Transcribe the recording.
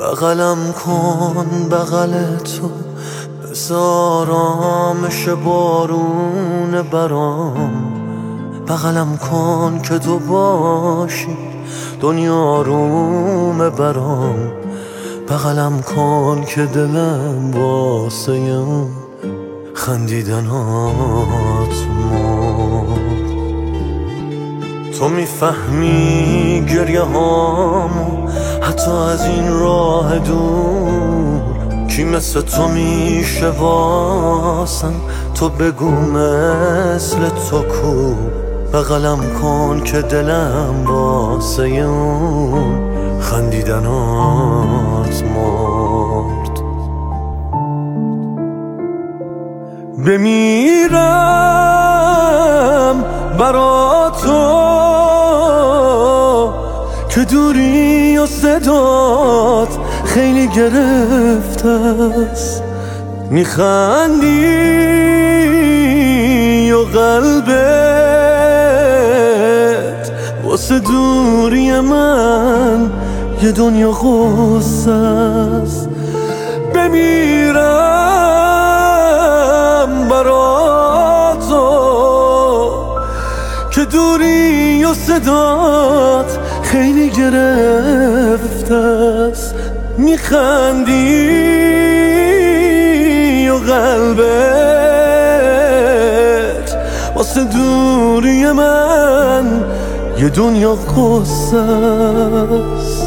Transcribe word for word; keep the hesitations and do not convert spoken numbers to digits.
بغلم کن بغل تو، بذار آرامش بارون برام. بغلم کن که تو باشی دنیا روم برام. بغلم کن که دلم واسه اون خندیدنات مرد. تو میفهمی گریه هامو حتی از این راه دور. کی مثل تو میشه واسم، تو بگو مثل تو کو. بغلم کن که دلم واسه اون خندیدنات مرد. بمیرم برا تو که دوری و صدات خیلی گرفته است. میخندی و قلبت واسه دوری من یه دنیا غصه است. بمیرم برا تو که دوری و صدات خیلی گرفته است. میخندی و قلبت واسه دوری من یه دنیا غصه است.